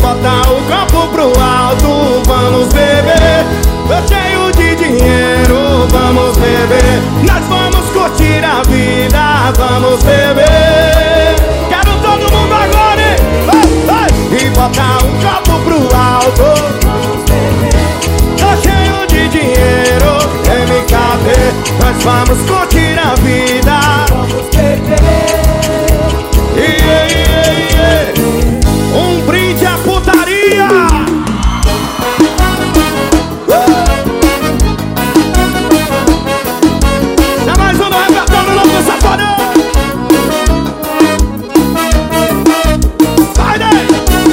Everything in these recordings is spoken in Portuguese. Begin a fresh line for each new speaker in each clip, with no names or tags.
bota o copo pro alto, vamos beber. Tô cheio de dinheiro, vamos beber. Nós vamos curtir a vida, vamos beber. Quero todo mundo agora, hein? E bota o copo pro alto, vamos beber. Tô cheio de dinheiro, MKT. Nós vamos curtir a vida, vamos beber. Um brinde à putaria. Dá mais um no repertório novo, safadão. Sai daí.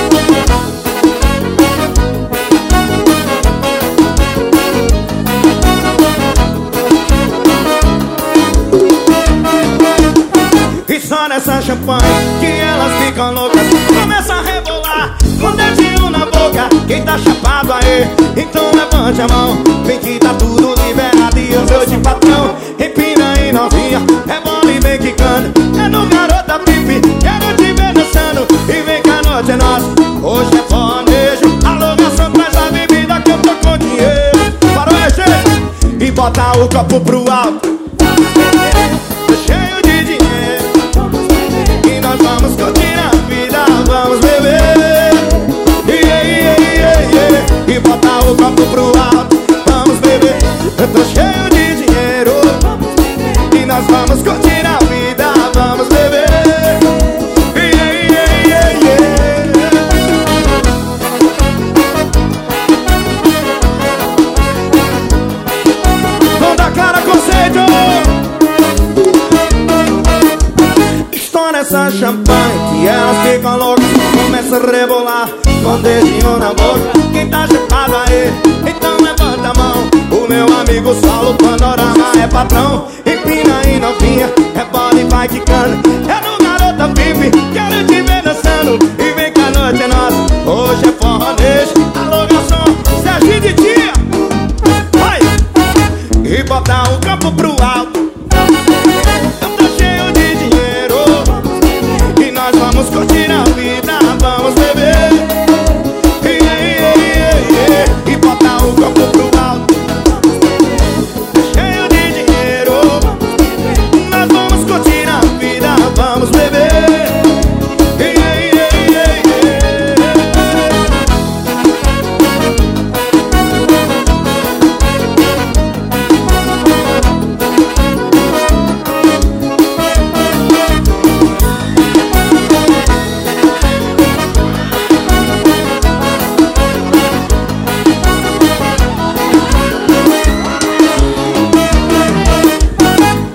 E só nessa champanhe que elas ficam loucas, começa a rebolar com o dedinho na boca. Quem tá chapado aí, então levante a mão. Vem que tá tudo liberado e eu sou de patrão. Empina aí novinha, rebola e vem quicando. É no garota pipi, quero te ver dançando. E vem que a noite é nossa, hoje é fornejo. Alô garçom, traz a bebida que eu tô com dinheiro. Parou, é gente? E bota o copo pro alto. Tô cheio de dinheiro, nós vamos curtir a vida, vamos beber. E botar o copo pro alto, vamos beber. Eu tô cheio de dinheiro, e nós vamos curtir a vida, vamos beber. Vamos dar cara conceito. Estoura essa champanhe que elas ficam loucas, começa a rebolar com o dedinho na boca. Quem tá chapado aí, então levanta a mão. O meu amigo Saulo Panorama é patrão. Empina aí novinha, rebola e vai quicando.